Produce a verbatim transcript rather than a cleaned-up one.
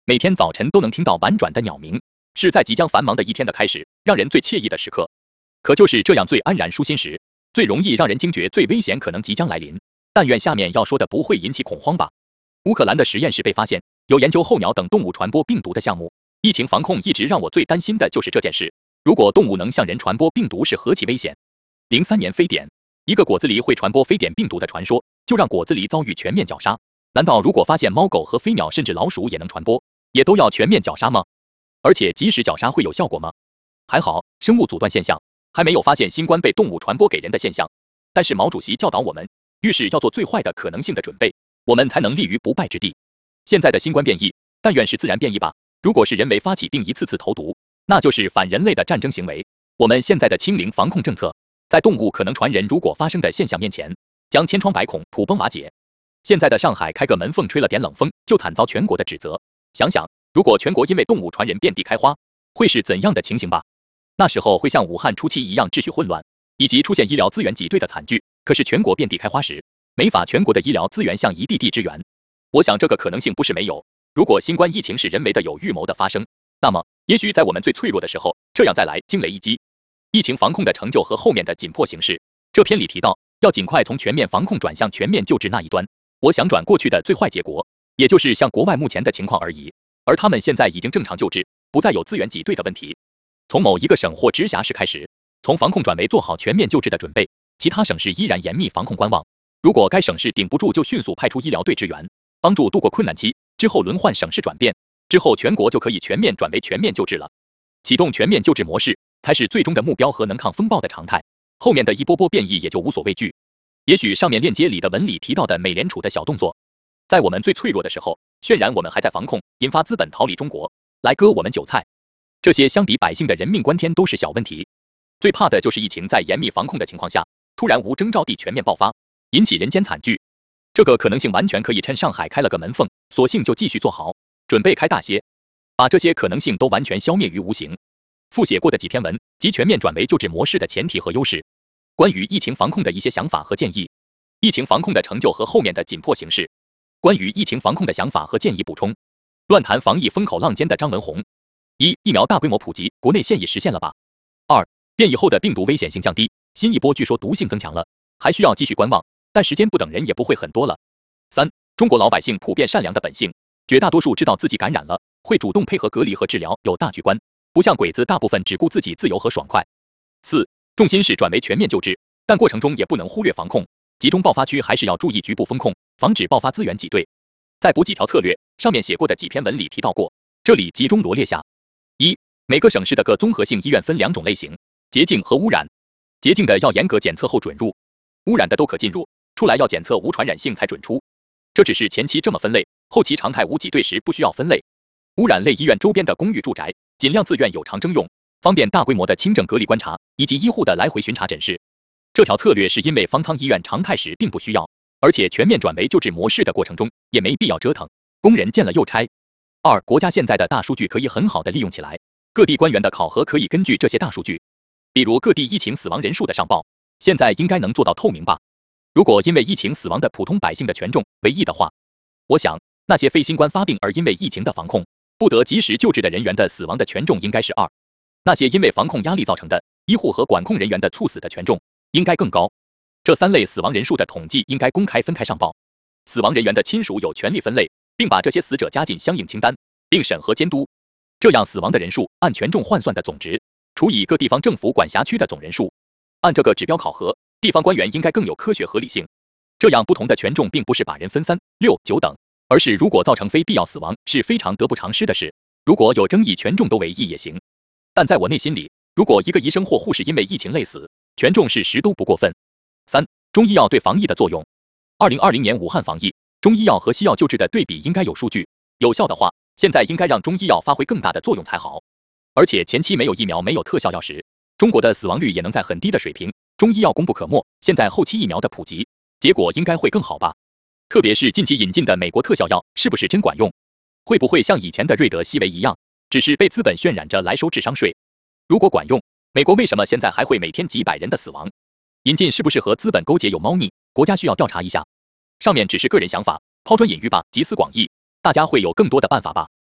每天早晨都能听到婉转的鸟鸣，是在即将繁忙的一天的开始，让人最惬意的时刻。可就是这样最安然舒心时，最容易让人惊觉最危险可能即将来临。但愿下面要说的不会引起恐慌吧。乌克兰的实验室被发现有研究候鸟等动物传播病毒的项目，疫情防控一直让我最担心的就是这件事。如果动物能向人传播病毒，是何其危险！零三年非典，一个果子狸会传播非典病毒的传说，就让果子狸遭遇全面绞杀。难道如果发现猫狗和飞鸟甚至老鼠也能传播，也都要全面绞杀吗？而且即使绞杀会有效果吗？还好，生物阻断现象还没有发现新冠被动物传播给人的现象。但是毛主席教导我们，遇事要做最坏的可能性的准备，我们才能立于不败之地。现在的新冠变异，但愿是自然变异吧。如果是人为发起并一次次投毒，那就是反人类的战争行为。我们现在的清零防控政策，在动物可能传人如果发生的现象面前，将千疮百孔，土崩瓦解。现在的上海开个门缝吹了点冷风，就惨遭全国的指责。想想，如果全国因为动物传人遍地开花，会是怎样的情形吧？那时候会像武汉初期一样秩序混乱，以及出现医疗资源挤兑的惨剧。可是全国遍地开花时，没法全国的医疗资源向一地地支援。我想这个可能性不是没有。如果新冠疫情是人为的有预谋的发生，那么也许在我们最脆弱的时候，这样再来惊雷一击。疫情防控的成就和后面的紧迫形势，这篇里提到要尽快从全面防控转向全面救治那一端。我想转过去的最坏结果，也就是像国外目前的情况而已。而他们现在已经正常救治，不再有资源挤兑的问题。从某一个省或直辖市开始，从防控转为做好全面救治的准备，其他省市依然严密防控观望。如果该省市顶不住，就迅速派出医疗队支援，帮助度过困难期，之后轮换省市转变，之后全国就可以全面转为全面救治了。启动全面救治模式，才是最终的目标和能抗风暴的常态。后面的一波波变异也就无所畏惧。也许上面链接里的文里提到的美联储的小动作，在我们最脆弱的时候，渲染我们还在防控，引发资本逃离中国，来割我们韭菜。这些相比百姓的人命关天都是小问题，最怕的就是疫情在严密防控的情况下，突然无征兆地全面爆发，引起人间惨剧。这个可能性完全可以趁上海开了个门缝，索性就继续做好，准备开大些，把这些可能性都完全消灭于无形。复写过的几篇文及全面转为救治模式的前提和优势，关于疫情防控的一些想法和建议，疫情防控的成就和后面的紧迫形势，关于疫情防控的想法和建议补充。乱谈防疫风口浪尖的张文宏。一、疫苗大规模普及，国内现已实现了吧？二、变异后的病毒危险性降低，新一波据说毒性增强了，还需要继续观望，但时间不等人也不会很多了。三、中国老百姓普遍善良的本性，绝大多数知道自己感染了，会主动配合隔离和治疗，有大局观，不像鬼子大部分只顾自己自由和爽快。四、重心是转为全面救治，但过程中也不能忽略防控，集中爆发区还是要注意局部风控，防止爆发资源挤兑。再补几条策略，上面写过的几篇文里提到过，这里集中罗列下。一、每个省市的各综合性医院分两种类型，洁净和污染。洁净的要严格检测后准入，污染的都可进入，出来要检测无传染性才准出。这只是前期这么分类，后期常态无挤兑时不需要分类。污染类医院周边的公寓住宅，尽量自愿有偿征用，方便大规模的轻症隔离观察，以及医护的来回巡查诊室。这条策略是因为方舱医院常态时并不需要，而且全面转为救治模式的过程中也没必要折腾，工人见了又拆。二、国家现在的大数据可以很好的利用起来，各地官员的考核可以根据这些大数据，比如各地疫情死亡人数的上报，现在应该能做到透明吧？如果因为疫情死亡的普通百姓的权重为一的话，我想那些非新冠发病而因为疫情的防控不得及时救治的人员的死亡的权重应该是二，那些因为防控压力造成的医护和管控人员的猝死的权重应该更高。这三类死亡人数的统计应该公开分开上报，死亡人员的亲属有权利分类，并把这些死者加进相应清单，并审核监督。这样死亡的人数按权重换算的总值，除以各地方政府管辖区的总人数，按这个指标考核，地方官员应该更有科学合理性。这样不同的权重并不是把人分三、六、九等，而是如果造成非必要死亡是非常得不偿失的事，如果有争议权重都为一也行。但在我内心里，如果一个医生或护士因为疫情累死，权重是十都不过分。三、中医药对防疫的作用。二零二零年武汉防疫，中医药和西药救治的对比应该有数据，有效的话，现在应该让中医药发挥更大的作用才好。而且前期没有疫苗没有特效药时，中国的死亡率也能在很低的水平，中医药功不可没，现在后期疫苗的普及，结果应该会更好吧？特别是近期引进的美国特效药，是不是真管用？会不会像以前的瑞德西韦一样，只是被资本渲染着来收智商税？如果管用，美国为什么现在还会每天几百人的死亡？引进是不是和资本勾结有猫腻？国家需要调查一下。上面只是个人想法，抛砖引玉吧，集思广益，大家会有更多的办法吧。